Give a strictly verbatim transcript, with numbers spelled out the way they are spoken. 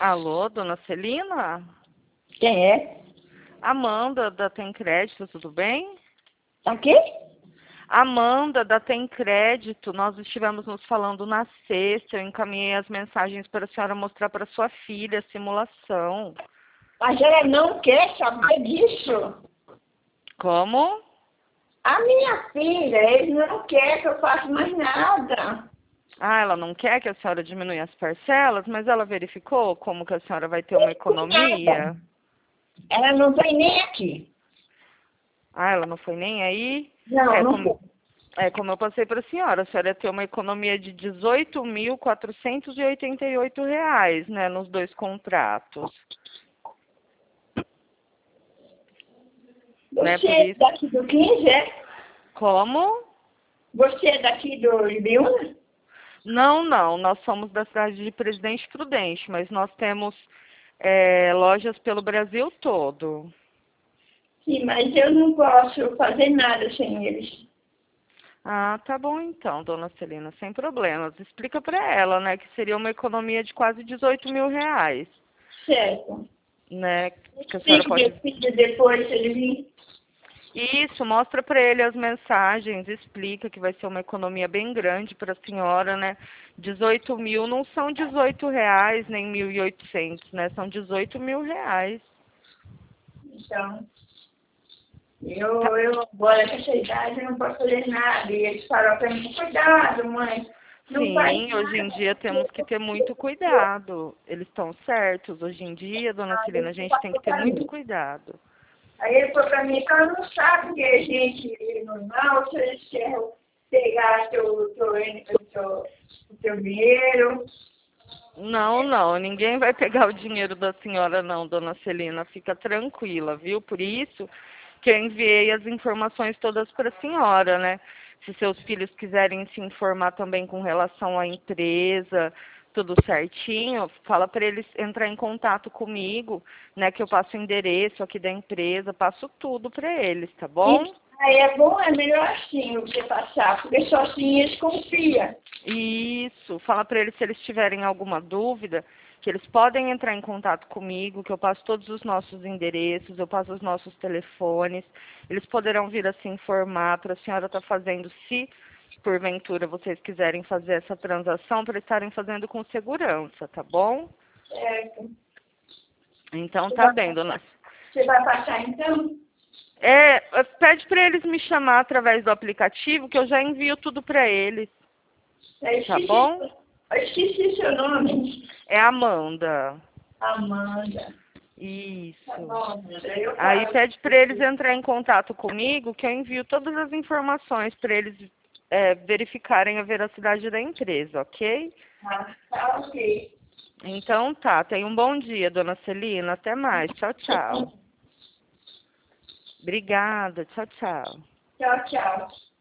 Alô, dona Celina? Quem é? Amanda, da Tem Crédito, tudo bem? Aqui? Amanda, da Tem Crédito, nós estivemos nos falando na sexta, eu encaminhei as mensagens para a senhora mostrar para sua filha a simulação. Mas ela não quer saber disso. Como? A minha filha, ele não quer que eu faça mais nada. Ah, ela não quer que a senhora diminua as parcelas, mas ela verificou como que a senhora vai ter uma economia? Ela não vem nem aqui. Ah, ela não foi nem aí? Não, É, não como, foi. é, como eu passei para a senhora, a senhora ia ter uma economia de dezoito mil quatrocentos e oitenta e oito reais, né, nos dois contratos. Né, Você por é isso... daqui do quinze, é? Como? Você é daqui do Ibiúna? Não, não, nós somos da cidade de Presidente Prudente, mas nós temos é, lojas pelo Brasil todo. Sim, mas eu não posso fazer nada sem eles. Ah, tá bom então, dona Celina, sem problemas. Explica para ela, né, que seria uma economia de quase dezoito mil reais, Certo. né, que a senhora Explique pode... meu filho depois, se ele vir. Isso, mostra para ele as mensagens, explica que vai ser uma economia bem grande para a senhora, né? dezoito mil não são dezoito reais, nem mil e oitocentos, né? São dezoito mil reais. Então, Tá. eu, eu agora com essa idade eu não posso fazer nada. E eles falam para mim, cuidado, mãe. Não faz Sim, hoje em nada. dia temos que ter muito cuidado. Eles estão certos. Hoje em dia, dona Aí Celina, a ele gente tem passou que ter para muito mim. cuidado. Aí ele falou para mim que ela não sabe que é gente normal, se eles querem pegar teu, teu, teu, teu, teu dinheiro. Não, não, ninguém vai pegar o dinheiro da senhora não, dona Celina, fica tranquila, viu? Por isso que eu enviei as informações todas para a senhora, né? Se seus filhos quiserem se informar também com relação à empresa, tudo certinho, fala para eles entrar em contato comigo, né? Que eu passo o endereço aqui da empresa, passo tudo para eles, tá bom? E aí é bom, é melhor assim você passar, porque só assim eles confiam. Isso, fala para eles se eles tiverem alguma dúvida, que eles podem entrar em contato comigo, que eu passo todos os nossos endereços, eu passo os nossos telefones, eles poderão vir a se informar para a senhora estar fazendo, se porventura vocês quiserem fazer essa transação, para estarem fazendo com segurança, tá bom? Certo. Então Você tá vai bem, passar, dona. você vai passar então? É, pede para eles me chamar através do aplicativo, que eu já envio tudo para eles, Eu tá esqueci, bom? eu esqueci seu nome. É Amanda. Amanda. Tá Isso. bom, Amanda. Eu Aí falo. pede para eles entrar em contato comigo, que eu envio todas as informações para eles é, verificarem a veracidade da empresa, ok? Ah, tá ok. Então tá, tenha um bom dia, dona Celina. Até mais. Tchau, tchau. Obrigada. Tchau, tchau. Tchau, tchau.